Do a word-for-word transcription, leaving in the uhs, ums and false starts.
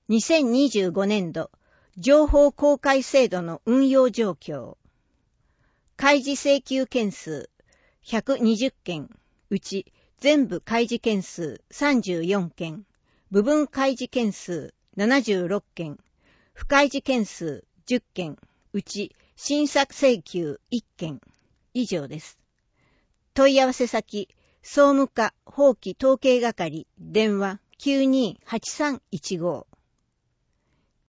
にせんにじゅうごねんど情報公開制度の運用状況。開示請求件数ひゃくにじゅっけん、うち全部開示件数さんじゅうよんけん、部分開示件数ななじゅうろっけん、不開示件数じゅっけん、うち審査請求いっけん以上です。問い合わせ先、総務課法規統計係、電話きゅうにーはちさんいちご